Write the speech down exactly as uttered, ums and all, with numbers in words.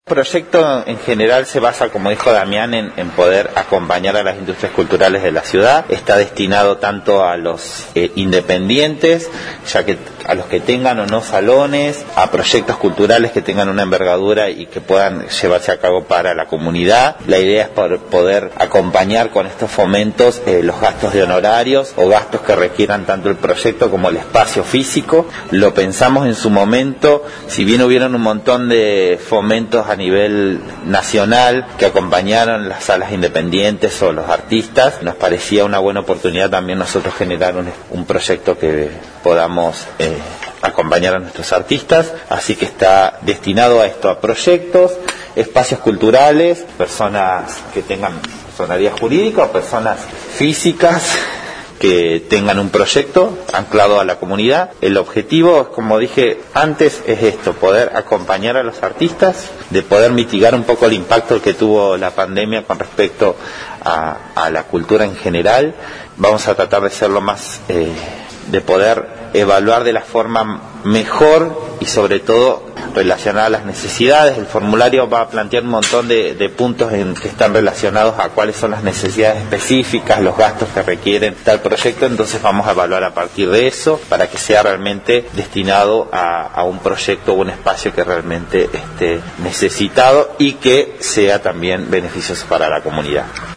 El proyecto en general se basa, como dijo Damián, en, en poder acompañar a las industrias culturales de la ciudad. Está destinado tanto a los eh, independientes, ya que a los que tengan o no salones, a proyectos culturales que tengan una envergadura y que puedan llevarse a cabo para la comunidad. La idea es por poder acompañar con estos fomentos eh, los gastos de honorarios o gastos que requieran tanto el proyecto como el espacio físico. Lo pensamos en su momento, si bien hubieron un montón de fomentos a nivel nacional que acompañaron las salas independientes o los artistas, nos parecía una buena oportunidad también nosotros generar un, un proyecto que podamos eh, acompañar a nuestros artistas, así que está destinado a esto, a proyectos, espacios culturales, personas que tengan personalidad jurídica o personas físicas que tengan un proyecto anclado a la comunidad. El objetivo, como dije antes, es esto, poder acompañar a los artistas, de poder mitigar un poco el impacto que tuvo la pandemia con respecto a, a la cultura en general. Vamos a tratar de ser lo más, eh, de poder evaluar de la forma mejor y sobre todo relacionada a las necesidades. El formulario va a plantear un montón de, de puntos en que están relacionados a cuáles son las necesidades específicas, los gastos que requieren tal proyecto, entonces vamos a evaluar a partir de eso para que sea realmente destinado a, a un proyecto o un espacio que realmente esté necesitado y que sea también beneficioso para la comunidad.